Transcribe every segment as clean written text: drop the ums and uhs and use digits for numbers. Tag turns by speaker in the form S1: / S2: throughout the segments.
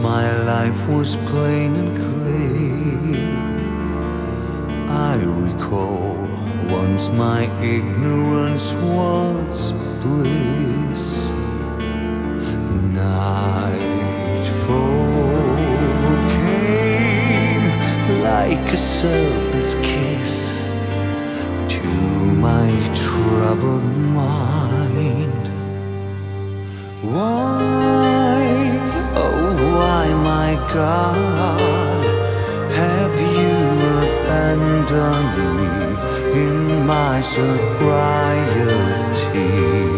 S1: my life was plain and clear. I recall once my ignorance was bliss. Nightfall came like a serpent's kiss to my troubled mind. Why, oh why, my God, have you abandoned me in my sobriety?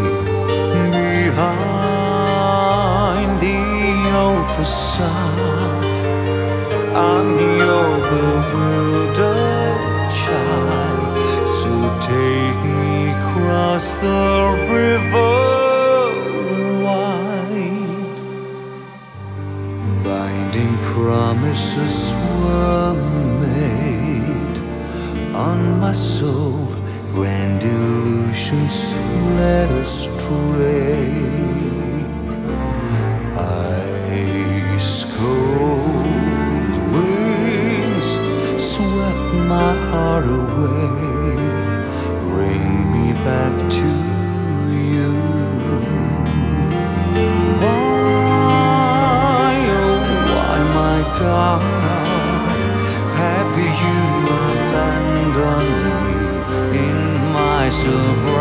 S1: Behind the old facade, I'm your bewildered child. So take me across the river wide. Binding promises were made on my soul, grand illusions led astray. Ice cold winds swept my heart away. Bring me back to you. Why, oh why, my God, have you abandoned me in my sobriety?